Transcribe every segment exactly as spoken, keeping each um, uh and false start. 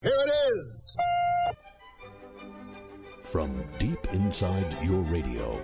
Here it is. From deep inside your radio.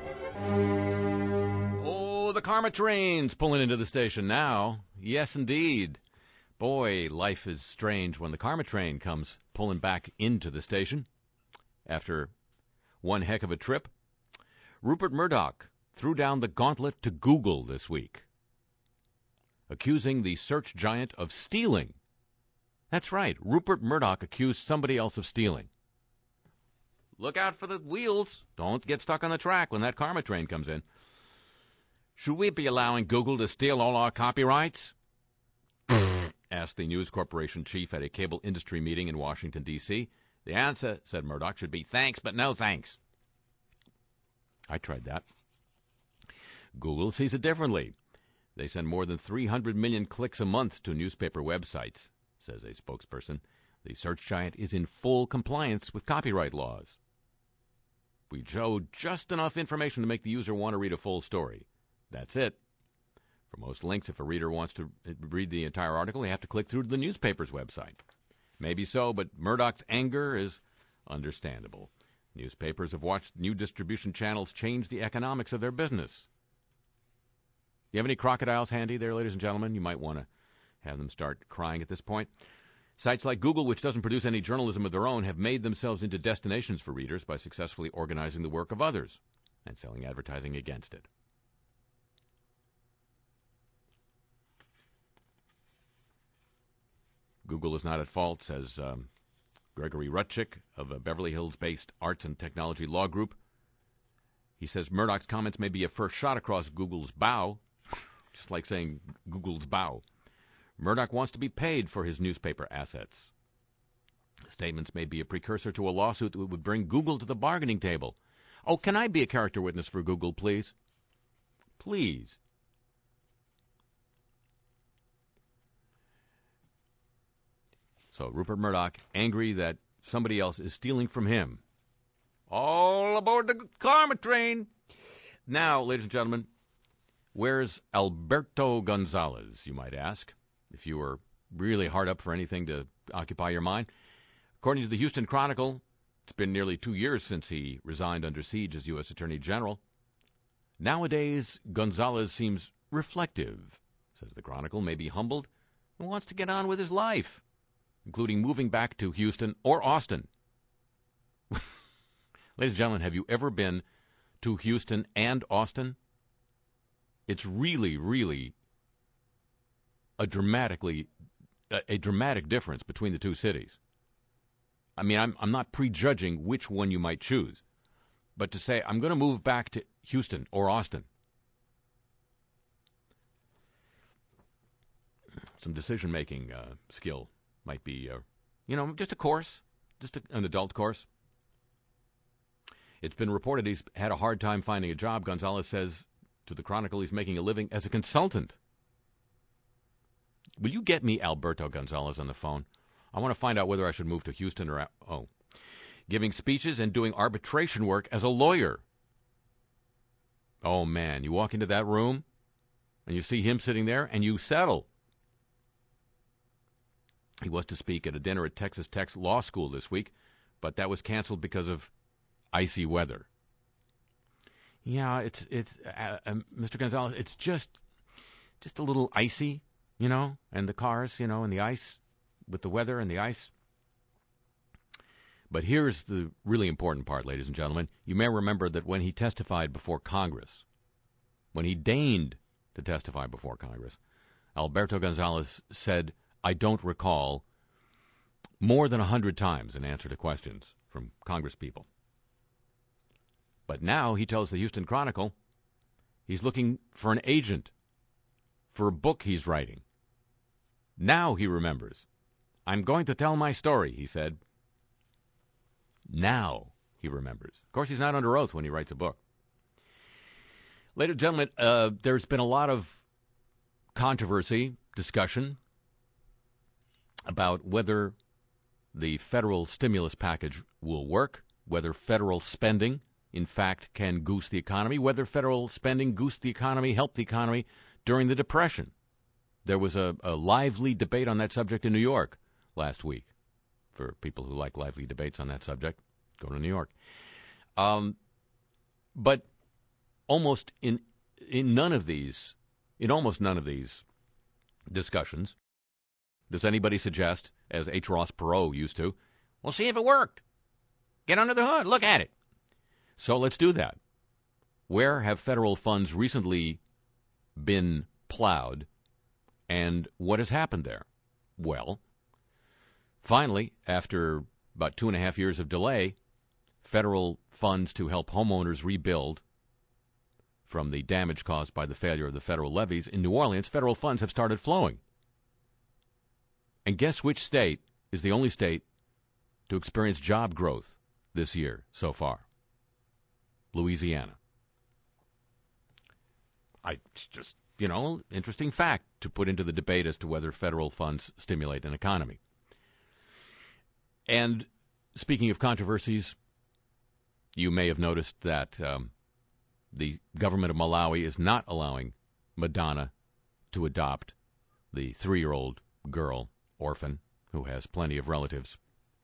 Oh, the karma train's pulling into the station now. Yes, indeed. Boy, life is strange when the karma train comes pulling back into the station after one heck of a trip. Rupert Murdoch threw down the gauntlet to Google this week, accusing the search giant of stealing. That's right, Rupert Murdoch accused somebody else of stealing. Look out for the wheels. Don't get stuck on the track when that karma train comes in. Should we be allowing Google to steal all our copyrights? Asked the News Corporation chief at a cable industry meeting in Washington, D C The answer, said Murdoch, should be thanks, but no thanks. I tried that. Google sees it differently. They send more than three hundred million clicks a month to newspaper websites, says a spokesperson. The search giant is in full compliance with copyright laws. We show just enough information to make the user want to read a full story. That's it. For most links, if a reader wants to read the entire article, they have to click through to the newspaper's website. Maybe so, but Murdoch's anger is understandable. Newspapers have watched new distribution channels change the economics of their business. You have any crocodiles handy there, ladies and gentlemen? You might want to have them start crying at this point. Sites like Google, which doesn't produce any journalism of their own, have made themselves into destinations for readers by successfully organizing the work of others and selling advertising against it. Google is not at fault, says um, Gregory Rutchick of a Beverly Hills-based arts and technology law group. He says Murdoch's comments may be a first shot across Google's bow, just like saying Google's bow. Murdoch wants to be paid for his newspaper assets. Statements may be a precursor to a lawsuit that would bring Google to the bargaining table. Oh, can I be a character witness for Google, please? Please. So Rupert Murdoch, angry that somebody else is stealing from him. All aboard the karma train. Now, ladies and gentlemen, where's Alberto Gonzales, you might ask, if you were really hard up for anything to occupy your mind. According to the Houston Chronicle, it's been nearly two years since he resigned under siege as U S Attorney General. Nowadays, Gonzales seems reflective, says the Chronicle, maybe humbled, and wants to get on with his life, including moving back to Houston or Austin. Ladies and gentlemen, have you ever been to Houston and Austin? It's really, really a dramatically a, a dramatic difference between the two cities. I mean, I'm I'm not prejudging which one you might choose, but to say I'm going to move back to Houston or Austin, some decision-making uh, skill might be, uh, you know, just a course, just a, an adult course. It's been reported he's had a hard time finding a job. Gonzales says to the Chronicle he's making a living as a consultant. Will you get me Alberto Gonzales on the phone? I want to find out whether I should move to Houston or... Oh. Giving speeches and doing arbitration work as a lawyer. Oh, man. You walk into that room and you see him sitting there and you settle. He was to speak at a dinner at Texas Tech's law school this week, but that was canceled because of icy weather. Yeah, it's it's uh, uh, Mister Gonzales. It's just just a little icy, you know, and the cars, you know, and the ice with the weather and the ice. But here's the really important part, ladies and gentlemen. You may remember that when he testified before Congress, when he deigned to testify before Congress, Alberto Gonzales said, "I don't recall," more than a hundred times in answer to questions from Congresspeople. But now he tells the Houston Chronicle he's looking for an agent for a book he's writing. Now he remembers. "I'm going to tell my story," he said. Now he remembers. Of course, he's not under oath when he writes a book. Ladies and gentlemen, uh, there's been a lot of controversy, discussion about whether the federal stimulus package will work, whether federal spending, in fact, can goose the economy, whether federal spending goosed the economy, helped the economy during the Depression. There was a, a lively debate on that subject in New York last week. for people who like lively debates on that subject. Go to New York. Um, but almost in in none of these, in almost none of these discussions, does anybody suggest, as H. Ross Perot used to, well, see if it worked. Get under the hood. Look at it. So let's do that. Where have federal funds recently been plowed, and what has happened there? Well, finally, after about two and a half years of delay, federal funds to help homeowners rebuild from the damage caused by the failure of the federal levees in New Orleans, federal funds have started flowing. And guess which state is the only state to experience job growth this year so far? Louisiana. I just, you know, interesting fact to put into the debate as to whether federal funds stimulate an economy. And speaking of controversies, you may have noticed that um, the government of Malawi is not allowing Madonna to adopt the three-year-old girl, orphan, who has plenty of relatives.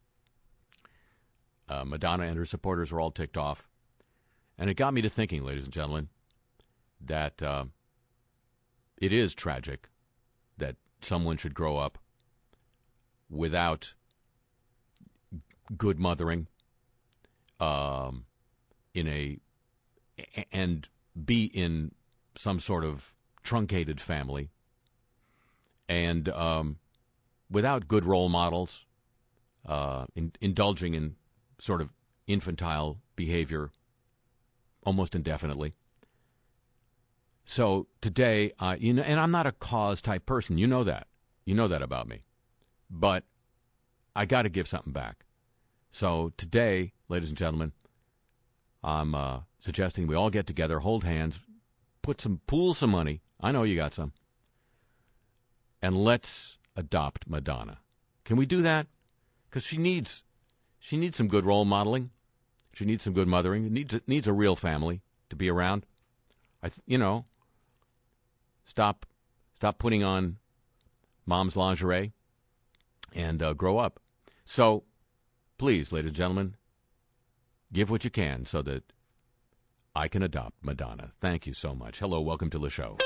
Uh, Madonna and her supporters are all ticked off. And it got me to thinking, ladies and gentlemen, that uh, it is tragic that someone should grow up without good mothering, um, in a and be in some sort of truncated family, and um, without good role models, uh, in, indulging in sort of infantile behavior almost indefinitely. So today, uh, you know, and I'm not a cause type person. You know that. You know that about me. But I got to give something back. So today, ladies and gentlemen, I'm uh, suggesting we all get together, hold hands, put some, pool some money. I know you got some. And let's adopt Madonna. Can we do that? Because she needs, she needs some good role modeling. She needs some good mothering. It needs, it needs a real family to be around. I, th- you know, stop, stop putting on mom's lingerie and uh, grow up. So, please, ladies and gentlemen, give what you can so that I can adopt Madonna. Thank you so much. Hello, welcome to the show.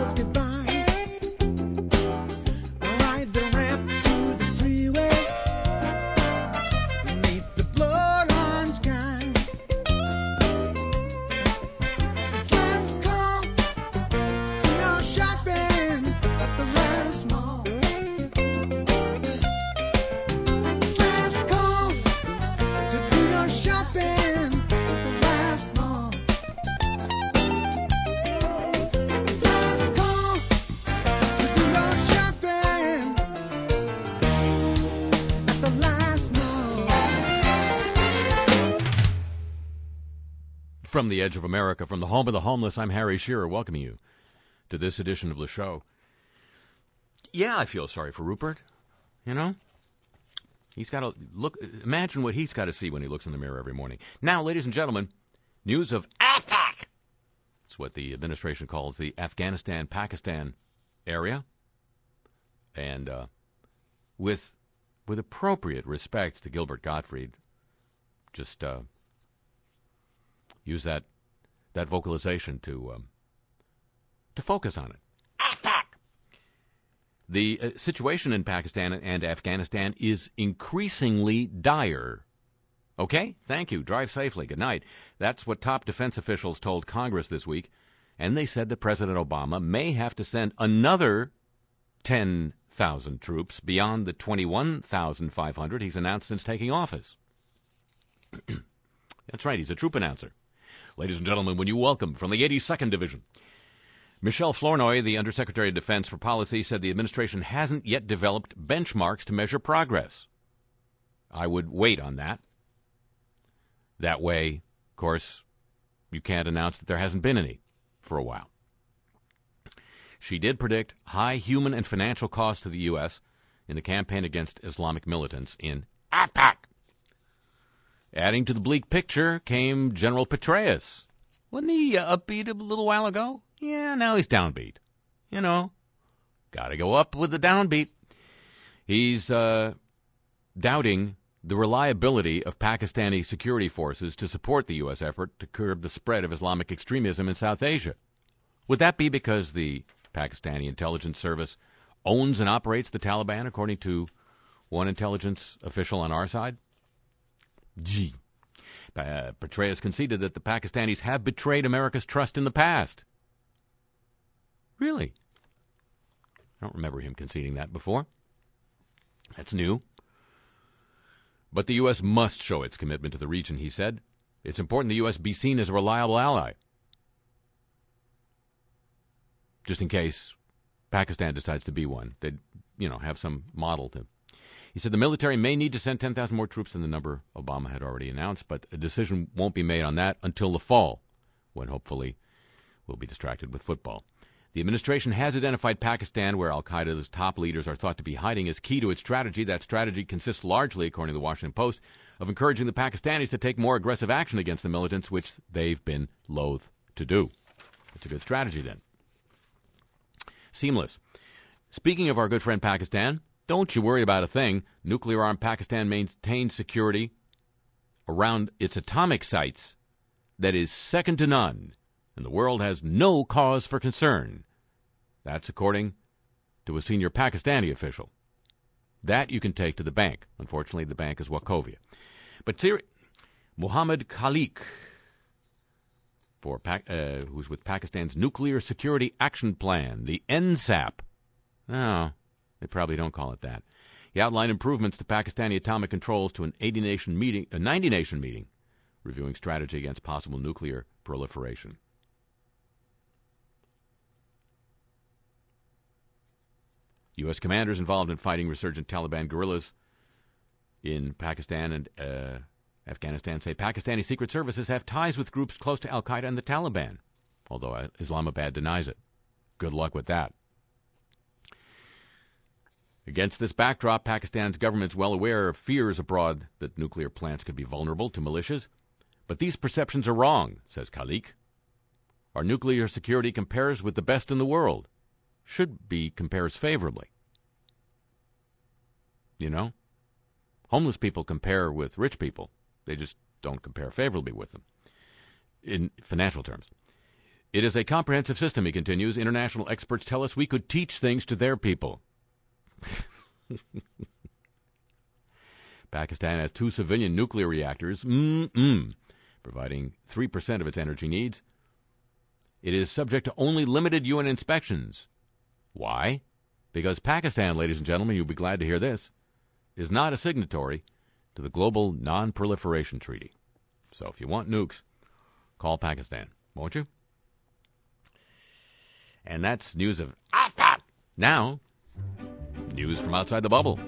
From the edge of America, from the home of the homeless, I'm Harry Shearer, welcoming you to this edition of the show. Yeah, I feel sorry for Rupert, you know? He's got to look, imagine what he's got to see when he looks in the mirror every morning. Now, ladies and gentlemen, news of AFAC. It's what the administration calls the Afghanistan-Pakistan area. And uh, with with appropriate respect to Gilbert Gottfried, just uh, use that that vocalization to um, to focus on it. AFAC. The uh, situation in Pakistan and Afghanistan is increasingly dire. Okay? Thank you. Drive safely. Good night. That's what top defense officials told Congress this week, and they said that President Obama may have to send another ten thousand troops beyond the twenty-one thousand five hundred he's announced since taking office. That's right. He's a troop announcer. Ladies and gentlemen, when you welcome from the eighty-second Division, Michelle Flournoy, the Undersecretary of Defense for Policy, said the administration hasn't yet developed benchmarks to measure progress. I would wait on that. That way, of course, you can't announce that there hasn't been any for a while. She did predict high human and financial costs to the U S in the campaign against Islamic militants in AFAC. Adding to the bleak picture came General Petraeus. Wasn't he uh, upbeat a little while ago? Yeah, now he's downbeat. You know, got to go up with the downbeat. He's uh, doubting the reliability of Pakistani security forces to support the U S effort to curb the spread of Islamic extremism in South Asia. Would that be because the Pakistani intelligence service owns and operates the Taliban, according to one intelligence official on our side? Gee. Uh, Petraeus conceded that the Pakistanis have betrayed America's trust in the past. Really? I don't remember him conceding that before. That's new. But the U S must show its commitment to the region, he said. It's important the U S be seen as a reliable ally. Just in case Pakistan decides to be one. They'd, you know, have some model to. He said the military may need to send ten thousand more troops than the number Obama had already announced, but a decision won't be made on that until the fall, when hopefully we'll be distracted with football. The administration has identified Pakistan, where al-Qaeda's top leaders are thought to be hiding, as key to its strategy. That strategy consists largely, according to the Washington Post, of encouraging the Pakistanis to take more aggressive action against the militants, which they've been loath to do. It's a good strategy, then. Seamless. Speaking of our good friend Pakistan, don't you worry about a thing. Nuclear-armed Pakistan maintains security around its atomic sites that is second to none, and the world has no cause for concern. That's according to a senior Pakistani official. That you can take to the bank. Unfortunately, the bank is Wachovia. But ser- Muhammad Khalik, for pa- uh, who's with Pakistan's Nuclear Security Action Plan, the N S A P. Oh, they probably don't call it that. He outlined improvements to Pakistani atomic controls to an eighty-nation meeting, a ninety-nation meeting, reviewing strategy against possible nuclear proliferation. U S commanders involved in fighting resurgent Taliban guerrillas in Pakistan and uh, Afghanistan say Pakistani secret services have ties with groups close to al-Qaeda and the Taliban, although Islamabad denies it. Good luck with that. Against this backdrop, Pakistan's government is well aware of fears abroad that nuclear plants could be vulnerable to militias. But these perceptions are wrong, says Khalik. Our nuclear security compares with the best in the world. Should be compares favorably. You know? Homeless people compare with rich people. They just don't compare favorably with them in financial terms. It is a comprehensive system, he continues. International experts tell us we could teach things to their people. Pakistan has two civilian nuclear reactors, mm-mm, providing three percent of its energy needs. It is subject to only limited U N inspections. Why? Because Pakistan, ladies and gentlemen, you'll be glad to hear this, is not a signatory to the Global Non-Proliferation Treaty. So if you want nukes, call Pakistan, won't you? And that's news of Afghan. Now, news from outside the bubble.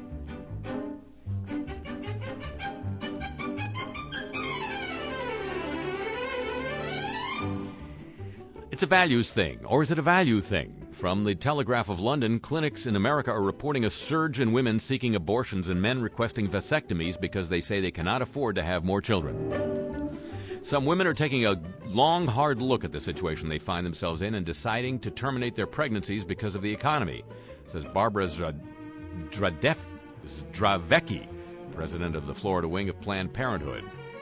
It's a values thing, or is it a value thing? From the Telegraph of London, clinics in America are reporting a surge in women seeking abortions and men requesting vasectomies because they say they cannot afford to have more children. Some women are taking a long, hard look at the situation they find themselves in and deciding to terminate their pregnancies because of the economy, says Barbara Zdravecki, president of the Florida wing of Planned Parenthood.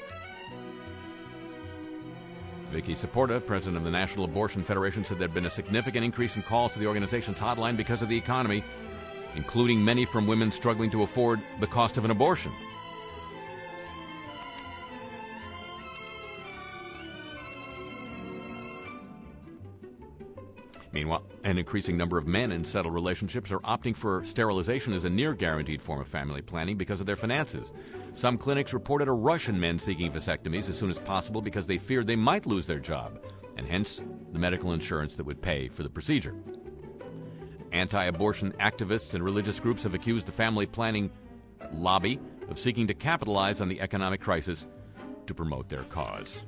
Vicky Saporta, president of the National Abortion Federation, said there had been a significant increase in calls to the organization's hotline because of the economy, including many from women struggling to afford the cost of an abortion. Meanwhile, an increasing number of men in settled relationships are opting for sterilization as a near-guaranteed form of family planning because of their finances. Some clinics reported a rush in men seeking vasectomies as soon as possible because they feared they might lose their job, and hence the medical insurance that would pay for the procedure. Anti-abortion activists and religious groups have accused the family planning lobby of seeking to capitalize on the economic crisis to promote their cause.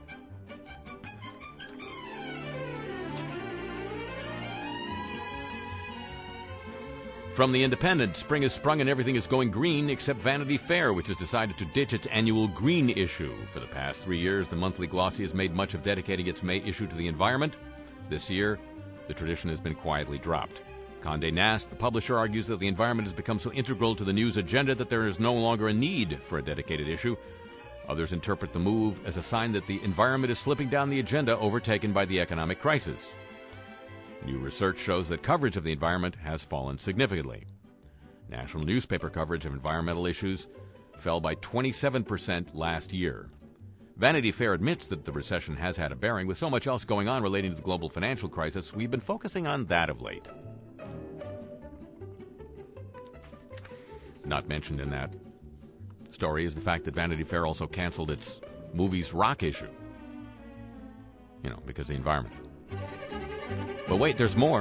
From The Independent, spring has sprung and everything is going green except Vanity Fair, which has decided to ditch its annual green issue. For the past three years, the monthly glossy has made much of dedicating its May issue to the environment. This year, the tradition has been quietly dropped. Condé Nast, the publisher, argues that the environment has become so integral to the news agenda that there is no longer a need for a dedicated issue. Others interpret the move as a sign that the environment is slipping down the agenda, overtaken by the economic crisis. New research shows that coverage of the environment has fallen significantly. National newspaper coverage of environmental issues fell by twenty-seven percent last year. Vanity Fair admits that the recession has had a bearing. With so much else going on relating to the global financial crisis, we've been focusing on that of late. Not mentioned in that story is the fact that Vanity Fair also canceled its movies rock issue. You know, because of the environment. But wait, there's more.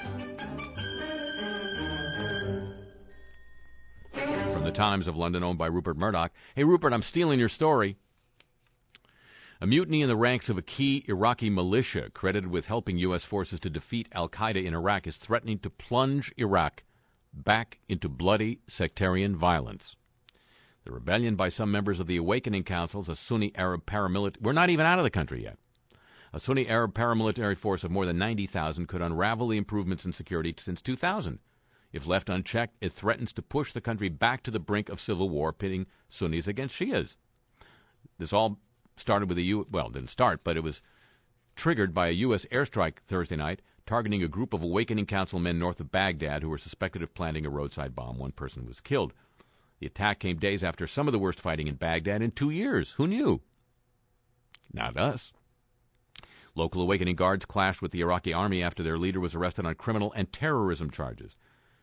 From the Times of London, owned by Rupert Murdoch. Hey, Rupert, I'm stealing your story. A mutiny in the ranks of a key Iraqi militia credited with helping U S forces to defeat al-Qaeda in Iraq is threatening to plunge Iraq back into bloody sectarian violence. The rebellion by some members of the Awakening Councils, a Sunni Arab paramilitary... We're not even out of the country yet. A Sunni Arab paramilitary force of more than ninety thousand could unravel the improvements in security since two thousand. If left unchecked, it threatens to push the country back to the brink of civil war, pitting Sunnis against Shias. This all started with a U... Well, it didn't start, but it was triggered by a U S airstrike Thursday night, targeting a group of Awakening Council men north of Baghdad who were suspected of planting a roadside bomb. One person was killed. The attack came days after some of the worst fighting in Baghdad in two years. Who knew? Not us. Local Awakening Guards clashed with the Iraqi army after their leader was arrested on criminal and terrorism charges.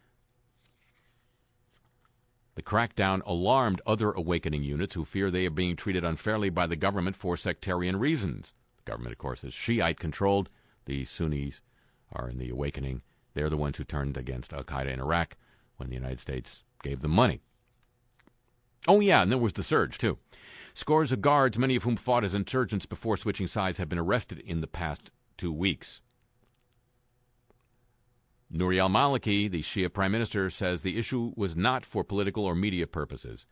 The crackdown alarmed other Awakening units who fear they are being treated unfairly by the government for sectarian reasons. The government, of course, is Shiite-controlled. The Sunnis are in the Awakening. They're the ones who turned against al-Qaeda in Iraq when the United States gave them money. Oh, yeah, and there was the surge, too. Scores of guards, many of whom fought as insurgents before switching sides, have been arrested in the past two weeks. Nouri al-Maliki, the Shia prime minister, says the issue was not for political or media purposes.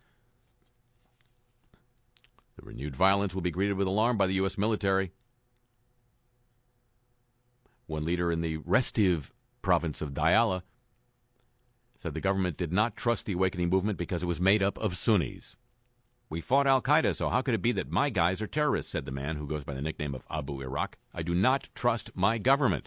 The renewed violence will be greeted with alarm by the U S military. One leader in the Restiv province of Diyala said the government did not trust the Awakening movement because it was made up of Sunnis. We fought al-Qaeda, so how could it be that my guys are terrorists, said the man who goes by the nickname of Abu Iraq. I do not trust my government.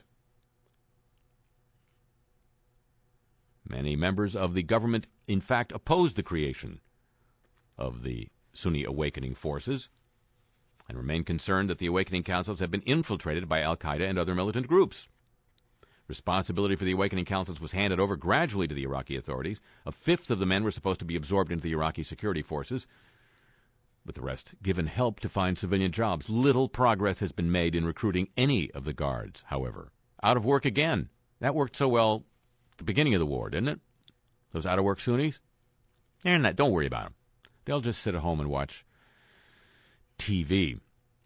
Many members of the government, in fact, opposed the creation of the Sunni Awakening Forces and remain concerned that the Awakening Councils have been infiltrated by al-Qaeda and other militant groups. Responsibility for the Awakening Councils was handed over gradually to the Iraqi authorities. A fifth of the men were supposed to be absorbed into the Iraqi security forces, with the rest given help to find civilian jobs. Little progress has been made in recruiting any of the guards, however. Out of work again. That worked so well at the beginning of the war, didn't it? Those out-of-work Sunnis? They're not, don't worry about them. They'll just sit at home and watch T V.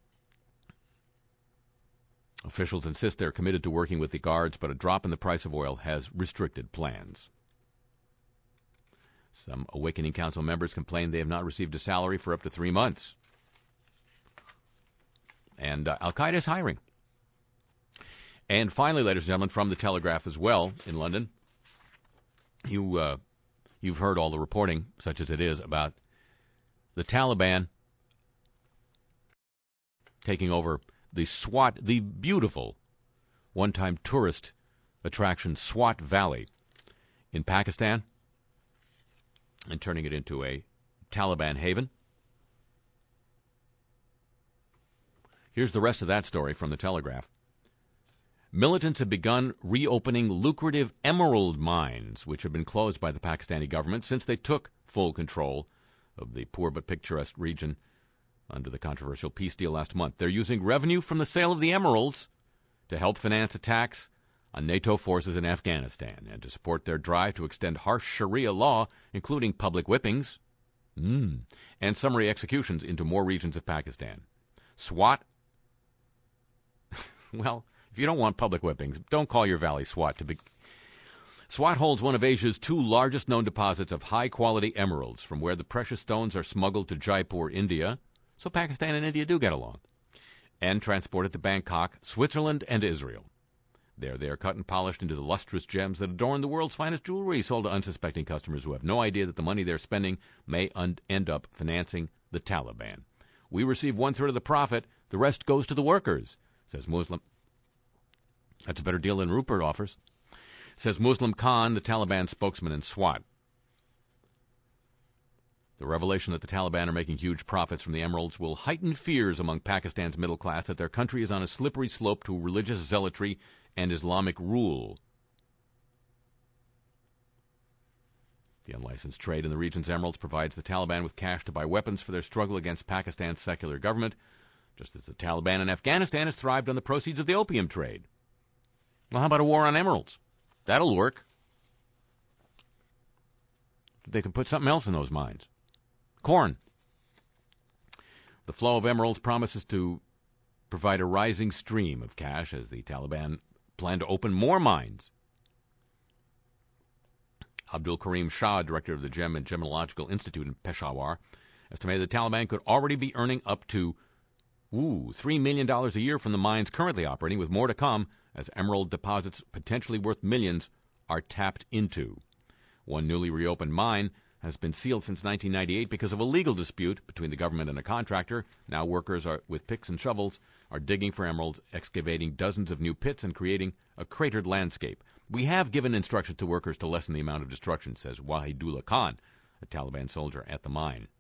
Officials insist they're committed to working with the guards, but a drop in the price of oil has restricted plans. Some Awakening Council members complain they have not received a salary for up to three months. And uh, al-Qaeda is hiring. And finally, ladies and gentlemen, from the Telegraph as well in London, you, uh, you've heard all the reporting, such as it is, about the Taliban taking over the Swat, the beautiful one-time tourist attraction Swat Valley in Pakistan, and turning it into a Taliban haven. Here's the rest of that story from the Telegraph. Militants have begun reopening lucrative emerald mines, which have been closed by the Pakistani government since they took full control of the poor but picturesque region under the controversial peace deal last month. They're using revenue from the sale of the emeralds to help finance attacks on NATO forces in Afghanistan and to support their drive to extend harsh Sharia law, including public whippings mm, and summary executions, into more regions of Pakistan. SWAT, well, if you don't want public whippings, don't call your valley SWAT. To be... SWAT holds one of Asia's two largest known deposits of high-quality emeralds, from where the precious stones are smuggled to Jaipur, India, so Pakistan and India do get along, and transported to Bangkok, Switzerland, and Israel. There they are cut and polished into the lustrous gems that adorn the world's finest jewelry, sold to unsuspecting customers who have no idea that the money they're spending may un- end up financing the Taliban. We receive one-third of the profit. The rest goes to the workers, says Muslim. That's a better deal than Rupert offers, says Muslim Khan, the Taliban spokesman in SWAT. The revelation that the Taliban are making huge profits from the emeralds will heighten fears among Pakistan's middle class that their country is on a slippery slope to religious zealotry and Islamic rule. The unlicensed trade in the region's emeralds provides the Taliban with cash to buy weapons for their struggle against Pakistan's secular government, just as the Taliban in Afghanistan has thrived on the proceeds of the opium trade. Well, how about a war on emeralds? That'll work. They can put something else in those mines. Corn. The flow of emeralds promises to provide a rising stream of cash as the Taliban plan to open more mines. Abdul Karim Shah, director of the Gem and Gemological Institute in Peshawar, estimated the Taliban could already be earning up to ooh, three million dollars a year from the mines currently operating, with more to come as emerald deposits potentially worth millions are tapped into. One newly reopened mine has been sealed since nineteen ninety-eight because of a legal dispute between the government and a contractor. Now workers are, with picks and shovels are digging for emeralds, excavating dozens of new pits, and creating a cratered landscape. We have given instructions to workers to lessen the amount of destruction, says Wahidullah Khan, a Taliban soldier at the mine.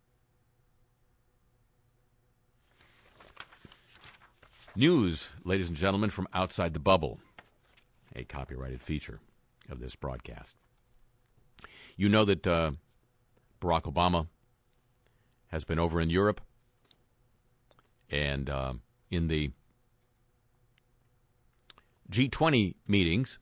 News, ladies and gentlemen, from outside the bubble, a copyrighted feature of this broadcast. You know that uh, Barack Obama has been over in Europe, and uh, in the G twenty meetings,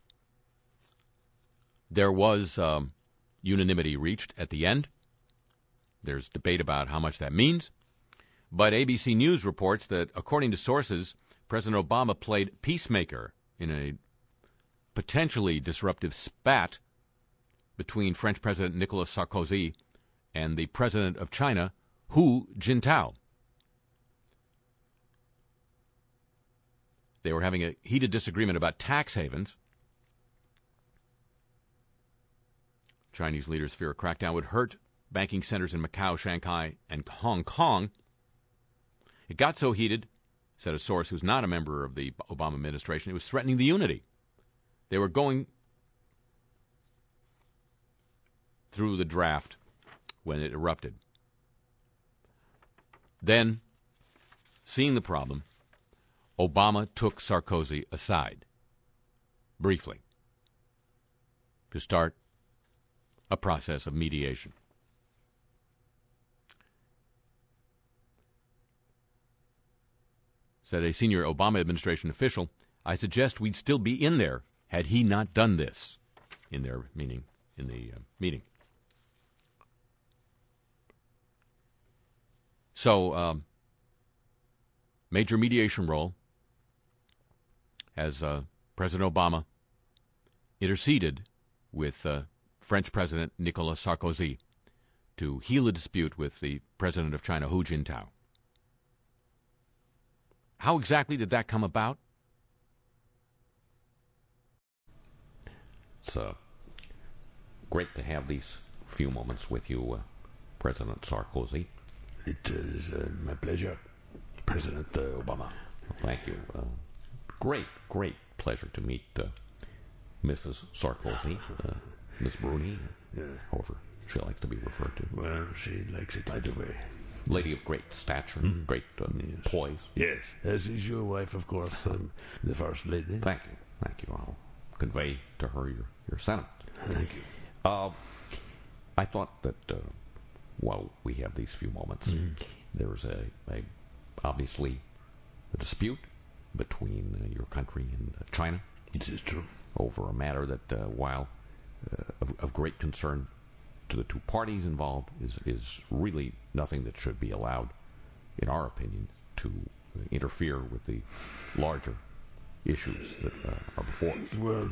there was um, unanimity reached at the end. There's debate about how much that means, but A B C News reports that, according to sources, President Obama played peacemaker in a potentially disruptive spat between French President Nicolas Sarkozy and the President of China, Hu Jintao. They were having a heated disagreement about tax havens. Chinese leaders fear a crackdown would hurt banking centers in Macau, Shanghai, and Hong Kong. It got so heated, said a source who's not a member of the Obama administration, it was threatening the unity. They were going through the draft when it erupted. Then, seeing the problem, Obama took Sarkozy aside, briefly, to start a process of mediation. Said a senior Obama administration official, I suggest we'd still be in there had he not done this, in their meaning, in the uh, meeting. So, um, major mediation role as uh, President Obama interceded with uh, French President Nicolas Sarkozy to heal a dispute with the President of China, Hu Jintao. How exactly did that come about? It's uh, great to have these few moments with you, uh, President Sarkozy. It is uh, my pleasure, President uh, Obama. Thank you. Uh, great, great pleasure to meet uh, Missus Sarkozy, uh, Miss Bruni, Yeah. however she likes to be referred to. Well, she likes it either way. Lady of great stature, great uh, Yes. poise. Yes, as is your wife, of course, um, the First Lady. Thank you. Thank you. I'll convey to her your, your sentiment. Thank you. Uh, I thought that uh, while we have these few moments, there's a, a obviously a dispute between uh, your country and uh, China This is true. over a matter that, uh, while uh, of, of great concern to the two parties involved, is is really nothing that should be allowed, in our opinion, to uh, interfere with the larger issues that uh, are before us. Well,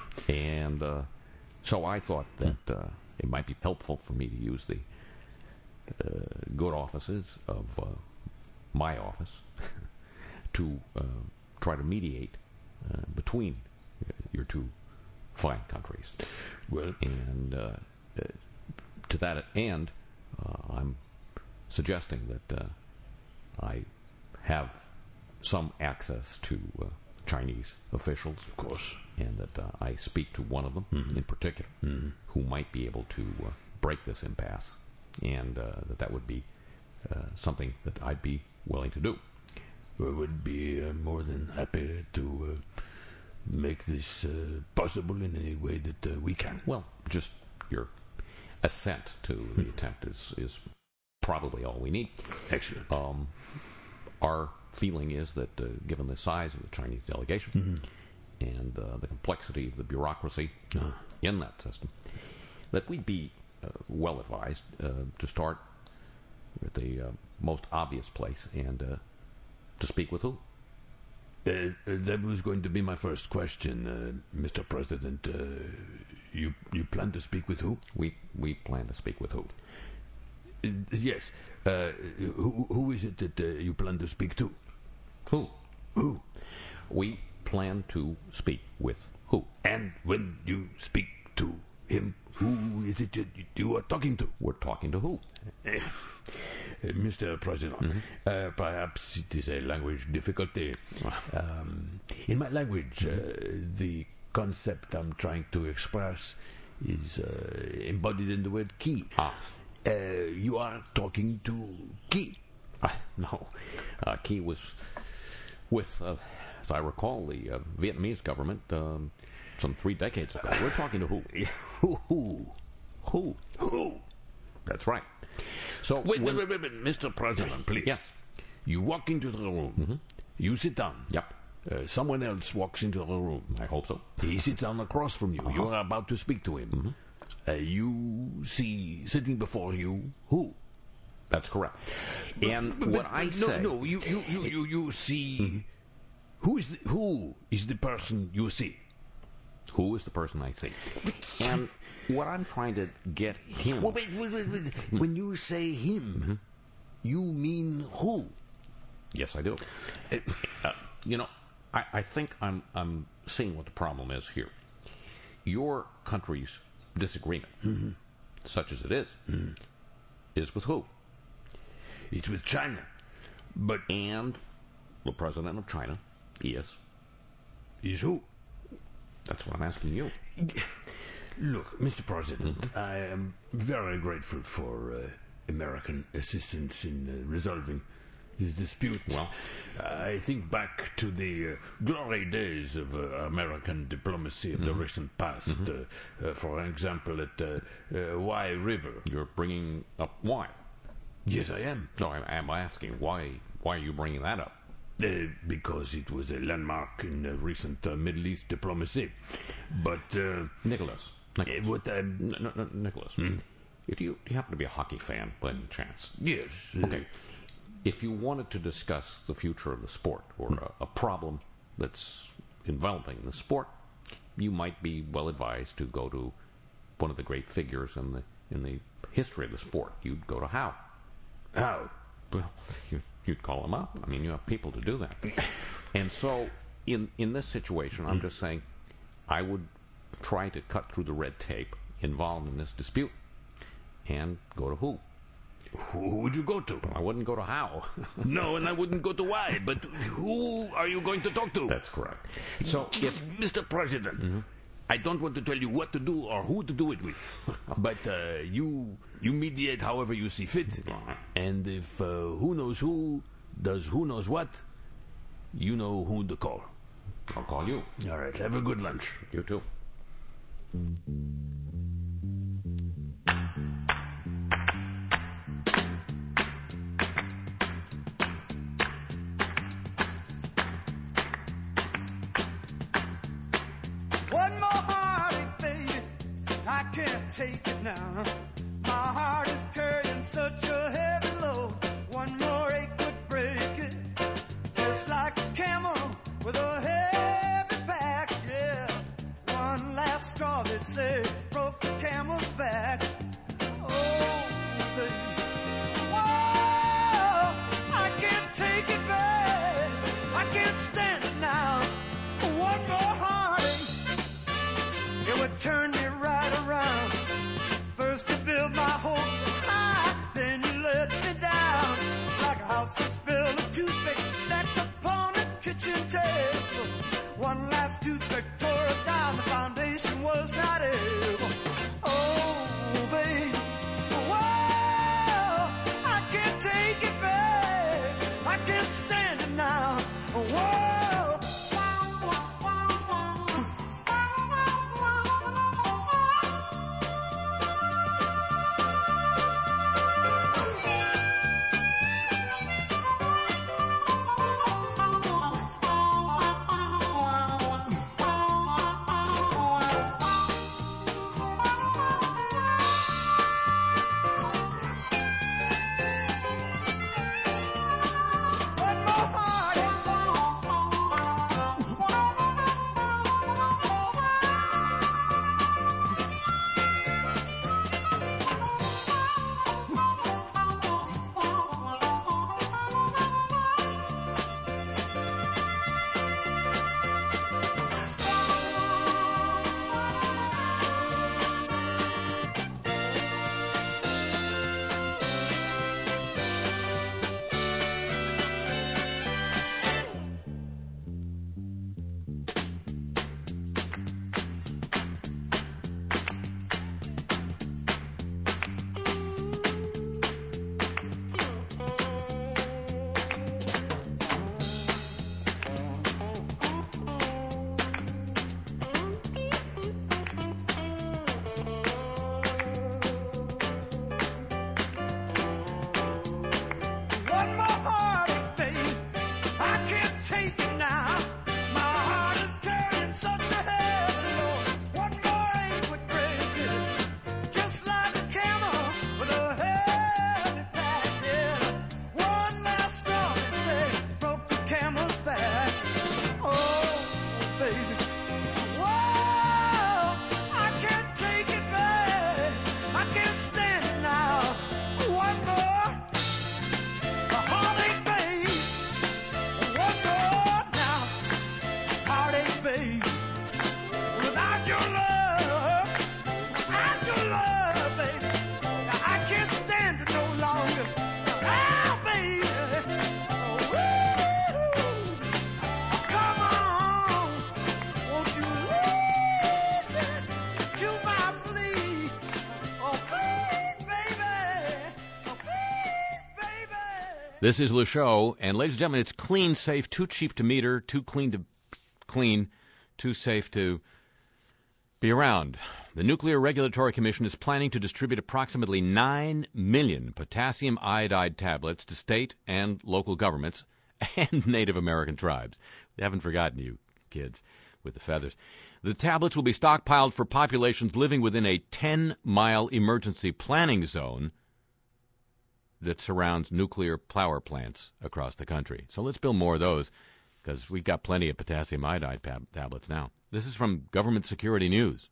And uh, so I thought that uh, it might be helpful for me to use the uh, good offices of uh, my office to uh, try to mediate uh, between uh, your two fine countries. well, And uh, uh, to that end, uh, I'm suggesting that uh, I have some access to uh, Chinese officials, of course. and that uh, I speak to one of them in particular, who might be able to uh, break this impasse, and uh, that that would be uh, something that I'd be willing to do. We would be uh, more than happy to uh, make this uh, possible in any way that uh, we can. Well, just your assent to the attempt is, is probably all we need. Excellent. Um, our feeling is that, uh, given the size of the Chinese delegation and uh, the complexity of the bureaucracy Ah. in that system, that we'd be uh, well advised uh, to start with the uh, most obvious place and uh, to speak with who? Uh, uh, that was going to be my first question, uh, Mister President. Uh, you you plan to speak with who? We we plan to speak with who? Uh, yes. Uh, who, who is it that uh, you plan to speak to? Who? Who? We plan to speak with who? And when you speak to him, who is it that you are talking to? We're talking to who? Uh, Mister President, uh, perhaps it is a language difficulty. Um, in my language, uh, the concept I'm trying to express is uh, embodied in the word key. Ah. Uh, you are talking to Key. Uh, no. Uh, Key was with, uh, as I recall, the uh, Vietnamese government um, some three decades ago. We're talking to who? Who? Who? Who? Who? That's right. So Wait, when- wait, wait, wait, wait, Mister President, please. Yes. You walk into the room. You sit down. Yep. Uh, someone else walks into the room. I hope so. He sits down across from you. You are about to speak to him. Uh, you see sitting before you who? That's correct. And But- what but- I no, say, no, you you you you, you see who is the, who is the person you see? who is the person I see? And what I'm trying to get him. Well, wait, wait, wait, wait. When you say him, you mean who? Yes, I do. Uh, you know, I, I think I'm I'm seeing what the problem is here. Your country's disagreement, such as it is, is with who? It's with China. But And the president of China is. is who? That's what I'm asking you. Look, Mister President, mm-hmm. I am very grateful for uh, American assistance in uh, resolving this dispute. Well, I think back to the uh, glory days of uh, American diplomacy of mm-hmm. the recent past. Mm-hmm. Uh, uh, for example, at uh, uh, Wye River. You're bringing up why? Yes, I am. No, I'm, I'm asking why. Why are you bringing that up? Uh, because it was a landmark in uh, recent uh, Middle East diplomacy. But uh, Nicholas, Nicholas. Uh, what I'm no, no, Nicholas, mm. do you do you happen to be a hockey fan by any chance? Yes. Uh, okay. If you wanted to discuss the future of the sport or mm. a, a problem that's enveloping the sport, you might be well advised to go to one of the great figures in the in the history of the sport. You'd go to Howe. How? Well, you, you'd call him up. I mean, you have people to do that. And so, in in this situation, I'm just saying, I would try to cut through the red tape involved in this dispute and go to who? Who would you go to? I wouldn't go to Howe. No, and I wouldn't go to why. But who are you going to talk to? That's correct. So, if Mister President, mm-hmm. I don't want to tell you what to do or who to do it with, but uh, you you mediate however you see fit. And if uh, who knows who does who knows what, you know who to call. I'll call you. All right. Have a good lunch. You too. One more heartache, baby, I can't take it now. My heart is carrying such a heavy load. One more ache would break it, just like a camel with a heavy back, yeah. One last straw, they say, broke the camel's back. Oh, baby, whoa, I can't take it back. I can't stand it now. One more heartache, it would turn me right around. First the This is Le Show, and ladies and gentlemen, it's clean, safe, too cheap to meter, too clean to clean, too safe to be around. The Nuclear Regulatory Commission is planning to distribute approximately nine million potassium iodide tablets to state and local governments and Native American tribes. They haven't forgotten you, kids, with the feathers. The tablets will be stockpiled for populations living within a ten-mile emergency planning zone that surrounds nuclear power plants across the country. So let's build more of those, because we've got plenty of potassium iodide tab- tablets now. This is from Government Security News.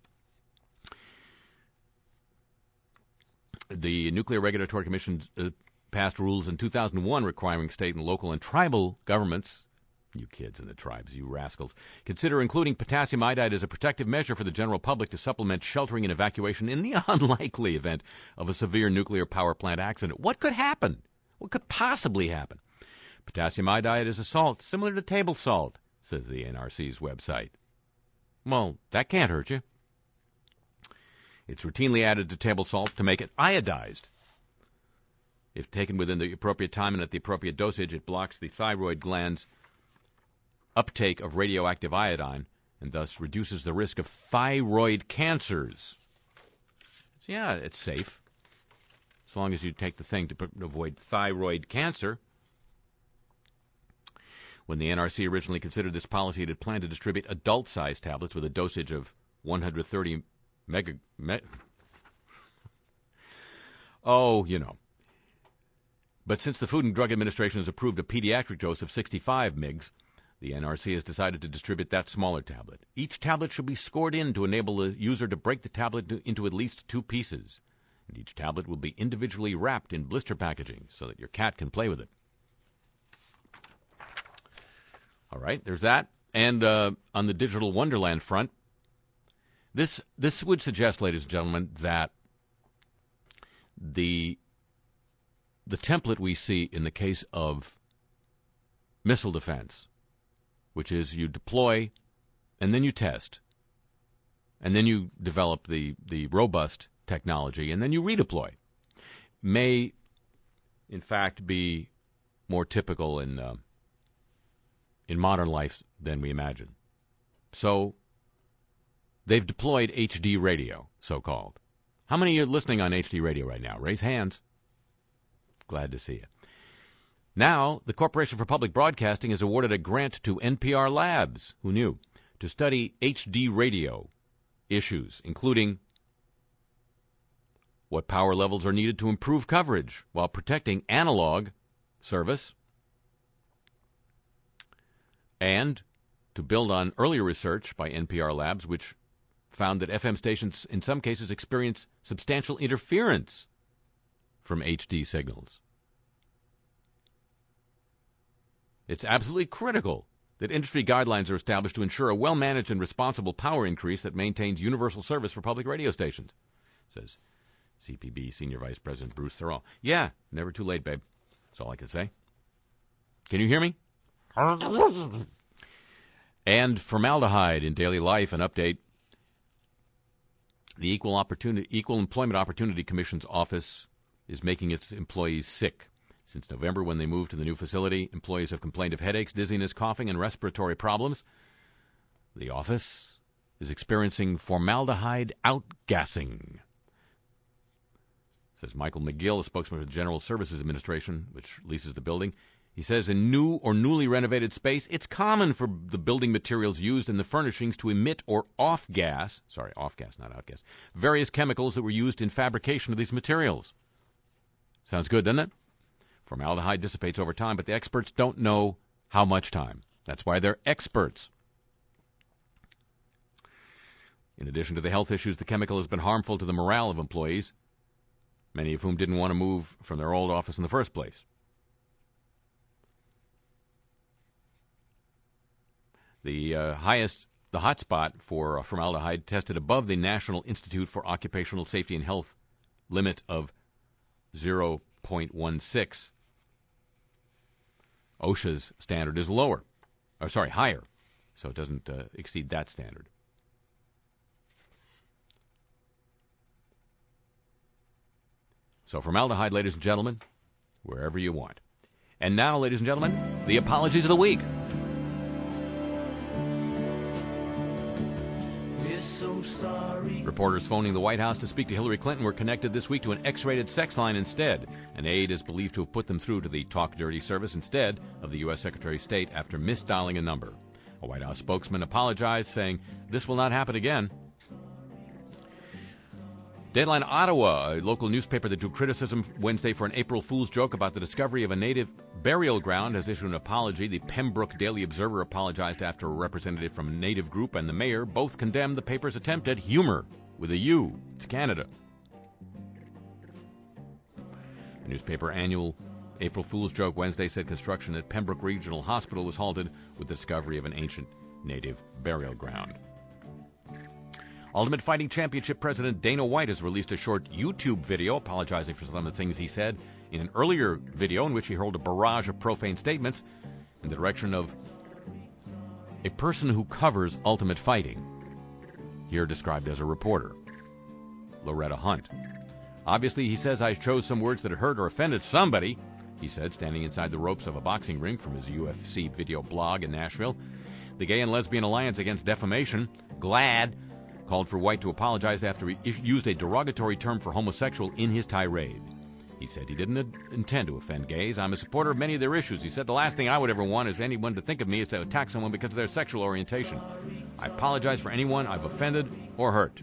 The Nuclear Regulatory Commission uh, passed rules in two thousand one requiring state and local and tribal governments, you kids in the tribes, you rascals, consider including potassium iodide as a protective measure for the general public to supplement sheltering and evacuation in the unlikely event of a severe nuclear power plant accident. What could happen? What could possibly happen? Potassium iodide is a salt similar to table salt, says the N R C's website. Well, that can't hurt you. It's routinely added to table salt to make it iodized. If taken within the appropriate time and at the appropriate dosage, it blocks the thyroid gland's uptake of radioactive iodine and thus reduces the risk of thyroid cancers. So yeah, it's safe. As long as you take the thing to avoid thyroid cancer. When the N R C originally considered this policy, it had planned to distribute adult-sized tablets with a dosage of one hundred thirty mega... Me- oh, you know. But since the Food and Drug Administration has approved a pediatric dose of sixty-five milligrams, the N R C has decided to distribute that smaller tablet. Each tablet should be scored in to enable the user to break the tablet into at least two pieces. And each tablet will be individually wrapped in blister packaging so that your cat can play with it. All right, there's that. And uh, on the digital wonderland front, this this would suggest, ladies and gentlemen, that the the template we see in the case of missile defense, which is you deploy and then you test, and then you develop the, the robust technology, and then you redeploy, may, in fact, be more typical in uh, in modern life than we imagine. So they've deployed H D radio, so-called. How many are listening on H D radio right now? Raise hands. Glad to see you. Now, the Corporation for Public Broadcasting has awarded a grant to N P R Labs, who knew, to study H D radio issues, including what power levels are needed to improve coverage while protecting analog service, and to build on earlier research by N P R Labs, which found that F M stations in some cases experience substantial interference from H D signals. It's absolutely critical that industry guidelines are established to ensure a well-managed and responsible power increase that maintains universal service for public radio stations, says C P B Senior Vice President Bruce Thurl. Yeah, never too late, babe. That's all I can say. Can you hear me? And formaldehyde in daily life, an update. The Equal Opportunity, Equal Employment Opportunity Commission's office is making its employees sick. Since November, when they moved to the new facility, employees have complained of headaches, dizziness, coughing, and respiratory problems. The office is experiencing formaldehyde outgassing, says Michael McGill, a spokesman for the General Services Administration, which leases the building. He says in new or newly renovated space, it's common for the building materials used in the furnishings to emit or off-gas, sorry, off-gas, not outgas, various chemicals that were used in fabrication of these materials. Sounds good, doesn't it? Formaldehyde dissipates over time, but the experts don't know how much time. That's why they're experts. In addition to the health issues, the chemical has been harmful to the morale of employees, many of whom didn't want to move from their old office in the first place. The uh, highest, the hot spot for uh, formaldehyde tested above the National Institute for Occupational Safety and Health limit of zero point one six. OSHA's standard is lower, or sorry, higher, so it doesn't uh, exceed that standard. So formaldehyde, ladies and gentlemen, wherever you want. And now, ladies and gentlemen, the apologies of the week. We're so sorry. Reporters phoning the White House to speak to Hillary Clinton were connected this week to an X-rated sex line instead. An aide is believed to have put them through to the Talk Dirty service instead of the U S Secretary of State after misdialing a number. A White House spokesman apologized, saying, "This will not happen again." Deadline Ottawa, a local newspaper that drew criticism Wednesday for an April Fool's joke about the discovery of a native burial ground, has issued an apology. The Pembroke Daily Observer apologized after a representative from a native group and the mayor both condemned the paper's attempt at humor with a U. It's Canada. The newspaper annual April Fool's joke Wednesday said construction at Pembroke Regional Hospital was halted with the discovery of an ancient native burial ground. Ultimate Fighting Championship President Dana White has released a short YouTube video apologizing for some of the things he said in an earlier video in which he hurled a barrage of profane statements in the direction of a person who covers Ultimate Fighting, here described as a reporter, Loretta Hunt. "Obviously, he says I chose some words that hurt or offended somebody," he said, standing inside the ropes of a boxing ring from his U F C video blog in Nashville. The Gay and Lesbian Alliance Against Defamation, GLAAD, called for White to apologize after he used a derogatory term for homosexual in his tirade. He said he didn't intend to offend gays. "I'm a supporter of many of their issues." He said, "The last thing I would ever want is anyone to think of me as to attack someone because of their sexual orientation. I apologize for anyone I've offended or hurt."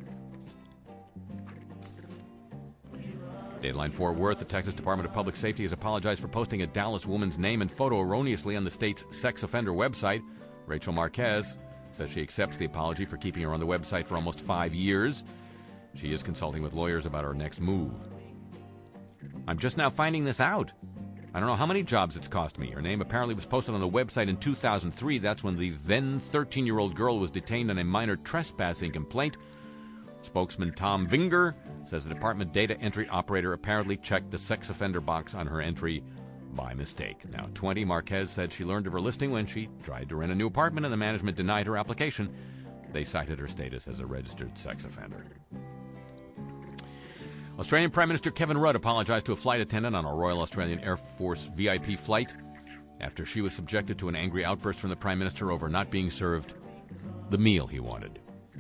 Deadline Fort Worth, the Texas Department of Public Safety has apologized for posting a Dallas woman's name and photo erroneously on the state's sex offender website. Rachel Marquez says she accepts the apology for keeping her on the website for almost five years. She is consulting with lawyers about her next move. "I'm just now finding this out. I don't know how many jobs it's cost me." Her name apparently was posted on the website in two thousand three. That's when the then thirteen-year-old girl was detained on a minor trespassing complaint. Spokesman Tom Vinger says the department data entry operator apparently checked the sex offender box on her entry by mistake. Now twenty, Marquez said she learned of her listing when she tried to rent a new apartment and the management denied her application. They cited her status as a registered sex offender. Australian Prime Minister Kevin Rudd apologized to a flight attendant on a Royal Australian Air Force V I P flight after she was subjected to an angry outburst from the Prime Minister over not being served the meal he wanted.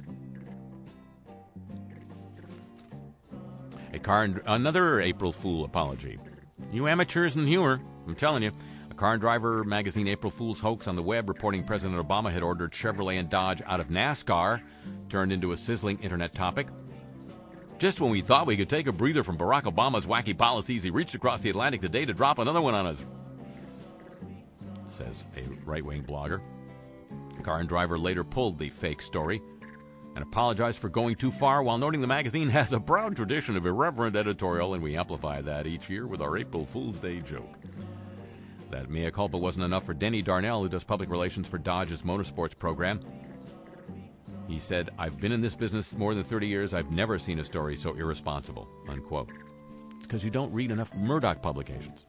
A car and another April Fool apology. You amateurs in humor, I'm telling you. A Car and Driver magazine April Fool's hoax on the web reporting President Obama had ordered Chevrolet and Dodge out of NASCAR turned into a sizzling internet topic. "Just when we thought we could take a breather from Barack Obama's wacky policies, he reached across the Atlantic today to drop another one on us," says a right-wing blogger. Car and Driver later pulled the fake story and apologized for going too far while noting the magazine has a proud tradition of irreverent editorial, and we amplify that each year with our April Fool's Day joke. That mea culpa wasn't enough for Denny Darnell, who does public relations for Dodge's motorsports program. He said, "I've been in this business more than thirty years. I've never seen a story so irresponsible," unquote. It's because you don't read enough Murdoch publications.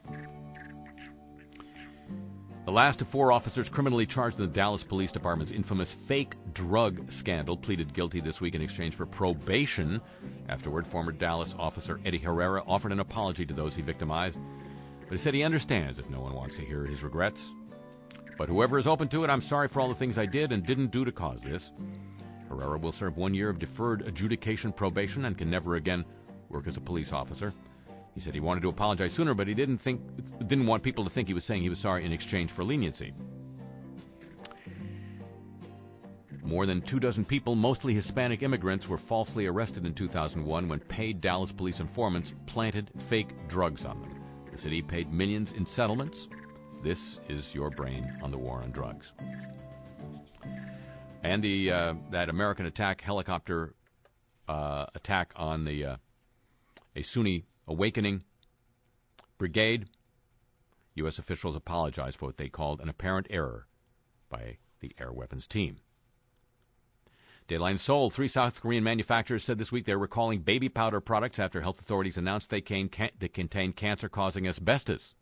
The last of four officers criminally charged in the Dallas Police Department's infamous fake drug scandal pleaded guilty this week in exchange for probation. Afterward, former Dallas officer Eddie Herrera offered an apology to those he victimized, but he said he understands if no one wants to hear his regrets. "But whoever is open to it, I'm sorry for all the things I did and didn't do to cause this." Herrera will serve one year of deferred adjudication probation and can never again work as a police officer. He said he wanted to apologize sooner, but he didn't think didn't want people to think he was saying he was sorry in exchange for leniency. More than two dozen people, mostly Hispanic immigrants, were falsely arrested in two thousand one when paid Dallas police informants planted fake drugs on them. The city paid millions in settlements. This is your brain on the war on drugs. And the uh, that American attack helicopter uh, attack on the uh, a Sunni Awakening Brigade. U S officials apologized for what they called an apparent error by the air weapons team. Dayline Seoul, three South Korean manufacturers said this week they're recalling baby powder products after health authorities announced they, can, can, they contain cancer-causing asbestos.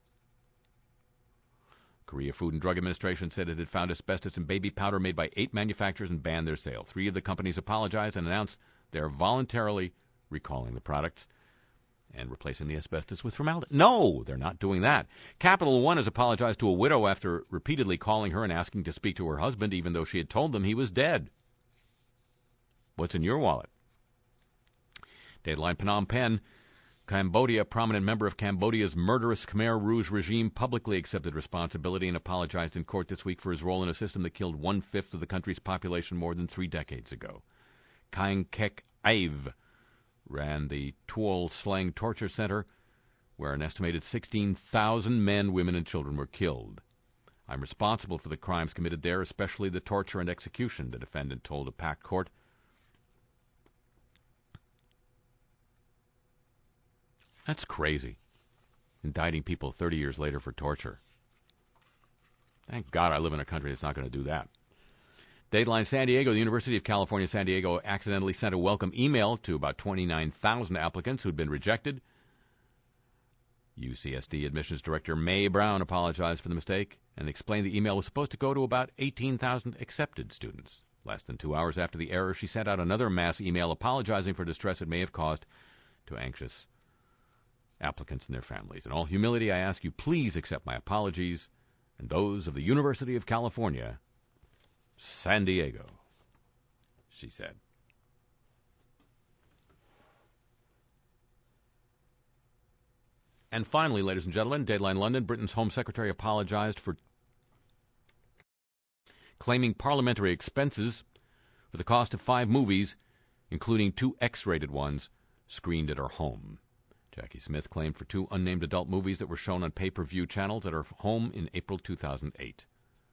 Korea Food and Drug Administration said it had found asbestos in baby powder made by eight manufacturers and banned their sale. Three of the companies apologized and announced they're voluntarily recalling the products. and replacing the asbestos with formaldehyde. No, they're not doing that. Capital One has apologized to a widow after repeatedly calling her and asking to speak to her husband, even though she had told them he was dead. What's in your wallet? Dateline Phnom Penh, Cambodia. A prominent member of Cambodia's murderous Khmer Rouge regime publicly accepted responsibility and apologized in court this week for his role in a system that killed one-fifth of the country's population more than three decades ago. Kaing Kek Aiv ran the Tuol Sleng Torture Center, where an estimated sixteen thousand men, women, and children were killed. I'm responsible for the crimes committed there, especially the torture and execution, the defendant told a packed court. That's crazy. Indicting people thirty years later for torture. Thank God I live in a country that's not going to do that. Dateline San Diego, the University of California, San Diego accidentally sent a welcome email to about twenty-nine thousand applicants who'd been rejected. U C S D Admissions Director Mae Brown apologized for the mistake and explained the email was supposed to go to about eighteen thousand accepted students. Less than two hours after the error, she sent out another mass email apologizing for distress it may have caused to anxious applicants and their families. In all humility, I ask you, please accept my apologies and those of the University of California, San Diego, she said. And finally, ladies and gentlemen, Dateline London, Britain's Home Secretary apologized for claiming parliamentary expenses for the cost of five movies, including two X-rated ones, screened at her home. Jackie Smith claimed for two unnamed adult movies that were shown on pay-per-view channels at her home in April two thousand eight.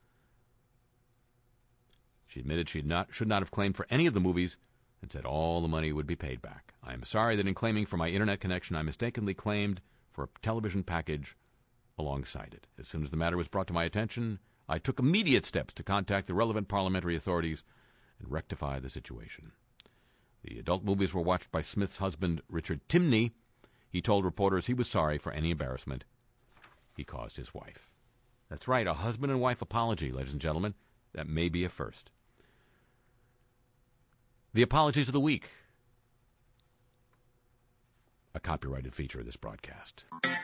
She admitted she not, should not have claimed for any of the movies and said all the money would be paid back. I am sorry that in claiming for my internet connection, I mistakenly claimed for a television package alongside it. As soon as the matter was brought to my attention, I took immediate steps to contact the relevant parliamentary authorities and rectify the situation. The adult movies were watched by Smith's husband, Richard Timney. He told reporters he was sorry for any embarrassment he caused his wife. That's right, a husband and wife apology, ladies and gentlemen. That may be a first. The Apologies of the Week, a copyrighted feature of this broadcast.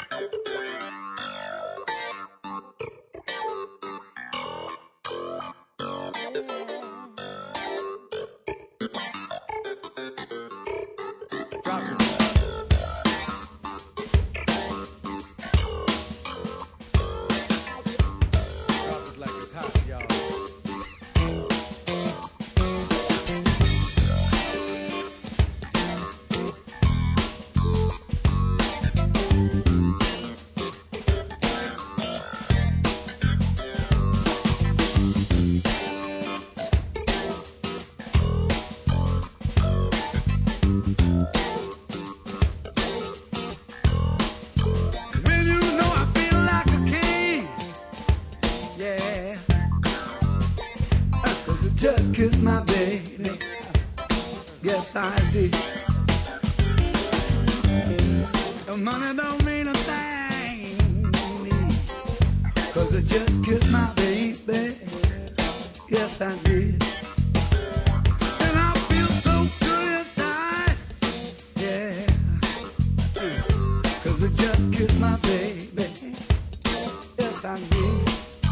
Kiss my baby, yes I did. The money don't mean a thing to me, cause I just kissed my baby, yes I did. And I feel so good inside, yeah, cause I just kissed my baby, yes I did.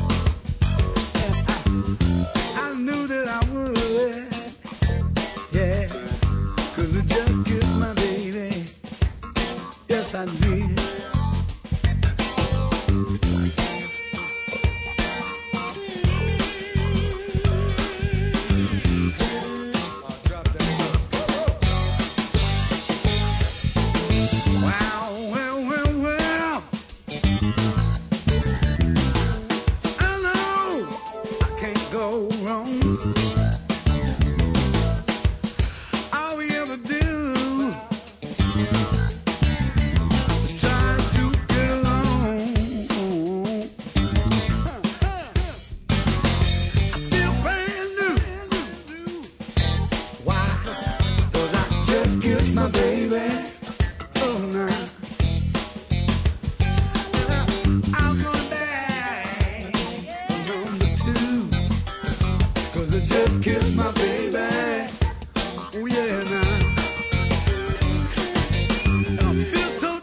I knew that I would, yeah, cause I just kissed my baby, yes I did. Wow, well, well, well, I know I can't go wrong. All we ever do is try to get along. I feel brand new. Why? Cause I just kissed my baby. Oh, nah. I'm going back for number two. Cause I just kissed my baby. Oh yeah, now. And I feel so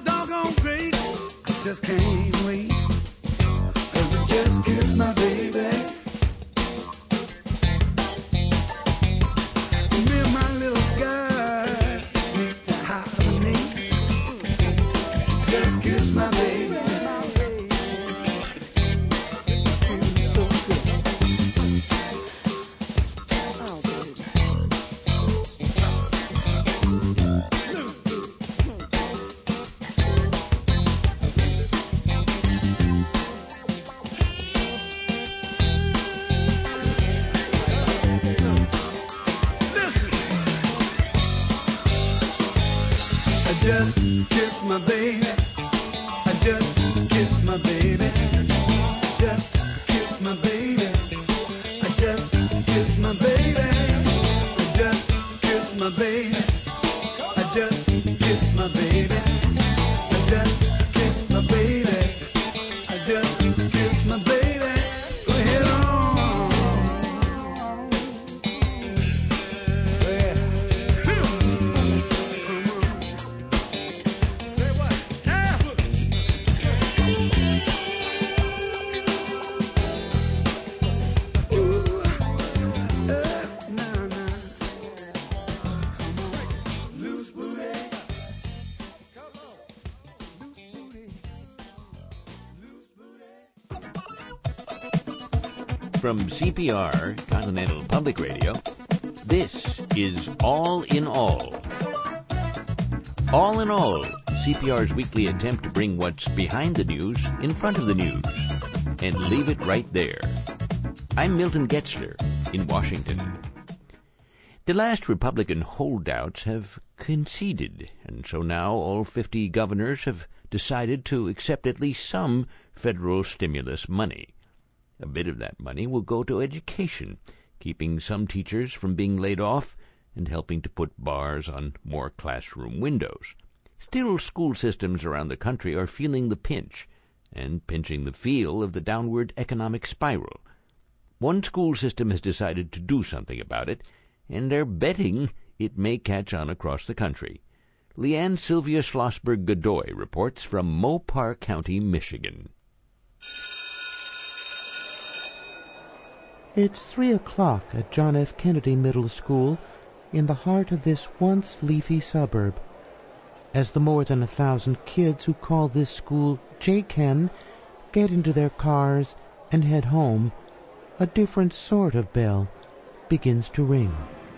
just kissed my baby. I just kissed my baby. Just kissed my baby. I just kissed my baby. I just kissed my baby. I just kissed my baby. I just kissed my baby. I just kissed my baby. Go ahead on. From C P R, Continental Public Radio, this is All in All. All in All, C P R's weekly attempt to bring what's behind the news in front of the news and leave it right there. I'm Milton Getzler in Washington. The last Republican holdouts have conceded, and so now all fifty governors have decided to accept at least some federal stimulus money. A bit of that money will go to education, keeping some teachers from being laid off and helping to put bars on more classroom windows. Still, school systems around the country are feeling the pinch and pinching the feel of the downward economic spiral. One school system has decided to do something about it, and they're betting it may catch on across the country. Leanne Sylvia Schlossberg-Godoy reports from Mopar County, Michigan. It's three o'clock at John F. Kennedy Middle School in the heart of this once leafy suburb. As the more than a thousand kids who call this school J-Ken get into their cars and head home, a different sort of bell begins to ring.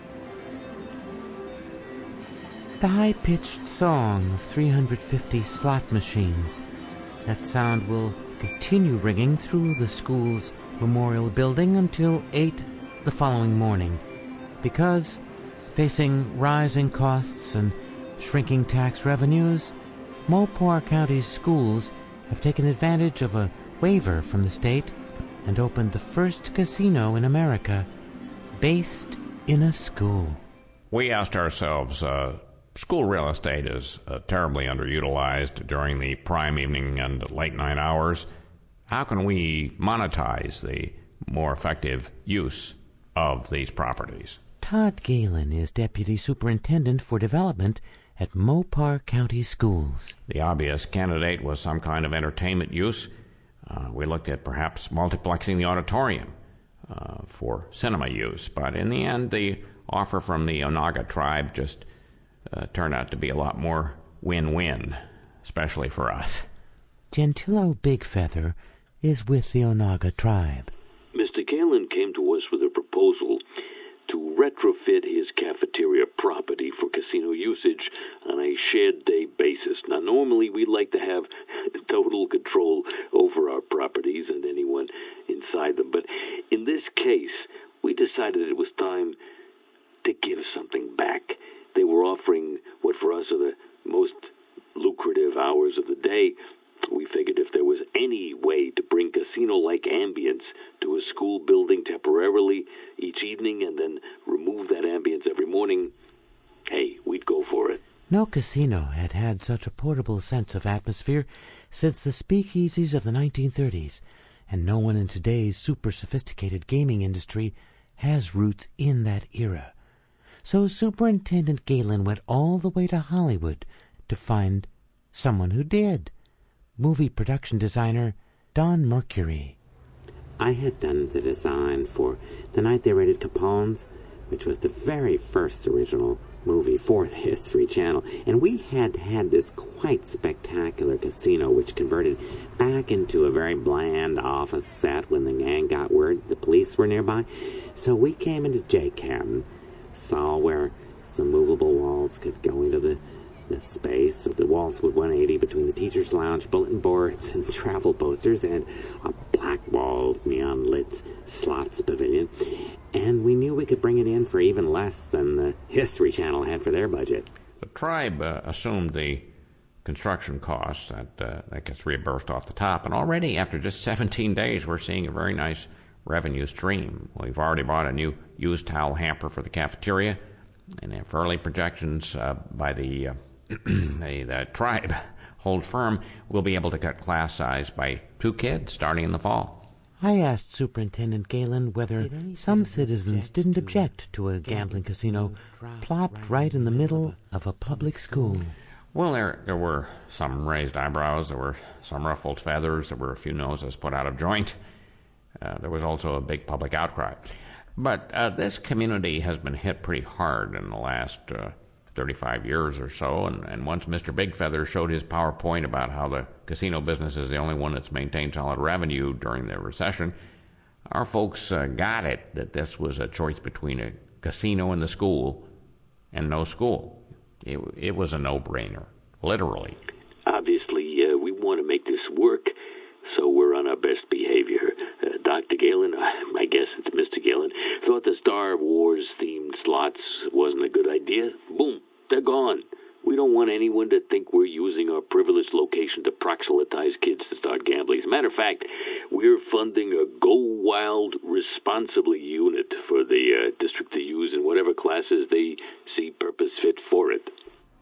The high-pitched song of three hundred fifty slot machines. That sound will continue ringing through the school's memorial building until eight the following morning, because, facing rising costs and shrinking tax revenues, Mopar County's schools have taken advantage of a waiver from the state and opened the first casino in America based in a school. We asked ourselves, uh, school real estate is uh, terribly underutilized during the prime evening and late night hours. How can we monetize the more effective use of these properties? Todd Galen is Deputy Superintendent for Development at Mopar County Schools. The obvious candidate was some kind of entertainment use. Uh, we looked at perhaps multiplexing the auditorium uh, for cinema use, but in the end, the offer from the Onaga tribe just uh, turned out to be a lot more win-win, especially for us. Gentillo Bigfeather is with the Onaga tribe. Mister Galen came to us with a proposal to retrofit his cafeteria property for casino usage on a shared day basis. Now, normally we like to have total control over our properties and anyone inside them, but in this case, we decided it was time to give something back. They were offering what for us are the most lucrative hours of the day. We figured if there was any way to bring casino-like ambience to a school building temporarily each evening and then remove that ambience every morning, hey, we'd go for it. No casino had had such a portable sense of atmosphere since the speakeasies of the nineteen thirties, and no one in today's super-sophisticated gaming industry has roots in that era. So Superintendent Galen went all the way to Hollywood to find someone who did. Movie production designer Don Mercury. I had done the design for The Night They Raided Capone's, which was the very first original movie for the History Channel, and we had had this quite spectacular casino which converted back into a very bland office set when the gang got word the police were nearby. So we came into J-Cam, saw where some movable walls could go into the the space, so the walls would one eighty between the teacher's lounge, bulletin boards, and travel posters, and a black-walled, neon-lit slots pavilion. And we knew we could bring it in for even less than the History Channel had for their budget. the tribe uh, assumed the construction costs. That, uh, that gets reimbursed off the top. And already, after just seventeen days, we're seeing a very nice revenue stream. We've already bought a new used towel hamper for the cafeteria, and if early projections uh, by the, uh, the, the tribe hold firm, we'll be able to cut class size by two kids starting in the fall. I asked Superintendent Galen whether some citizens didn't object to a gambling casino plopped right in the middle of a public school. Well, there there were some raised eyebrows, there were some ruffled feathers, there were a few noses put out of joint. Uh, there was also a big public outcry. But uh, this community has been hit pretty hard in the last uh, thirty-five years or so, and, and once Mister Big Feather showed his PowerPoint about how the casino business is the only one that's maintained solid revenue during the recession, our folks uh, got it that this was a choice between a casino and the school and no school. It, it was a no-brainer, literally. Obviously, uh, we want to make this work, so we're on our best behavior. Uh, Doctor Galen, uh, I guess it's Mister Galen, thought the Star Wars-themed slots wasn't a good idea. Boom, they're gone. We don't want anyone to think we're using our privileged location to proselytize kids to start gambling. As a matter of fact, we're funding a Go Wild Responsibly unit for the uh, district to use in whatever classes they see purpose fit for it.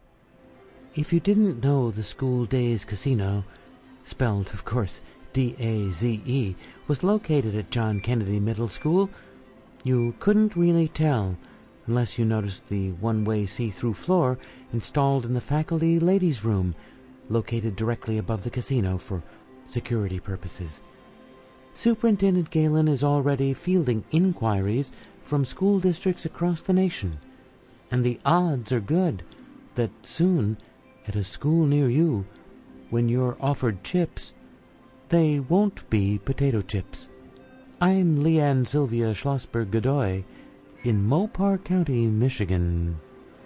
If you didn't know the School Days Casino, spelled, of course, D A Z E, was located at John Kennedy Middle School, you couldn't really tell unless you noticed the one-way see-through floor installed in the faculty ladies' room, located directly above the casino for security purposes. Superintendent Galen is already fielding inquiries from school districts across the nation, and the odds are good that soon, at a school near you, when you're offered chips, they won't be potato chips. I'm Leanne Sylvia Schlossberg-Godoy in Mopar County, Michigan.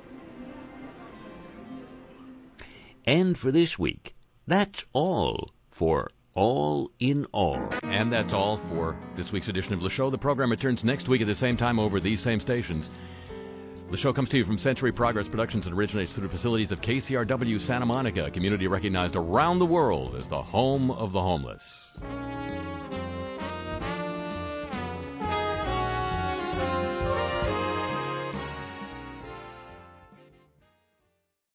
And for this week, that's all for All in All. And that's all for this week's edition of the show. The program returns next week at the same time over these same stations. The show comes to you from Century Progress Productions and originates through the facilities of K C R W Santa Monica, a community recognized around the world as the home of the homeless.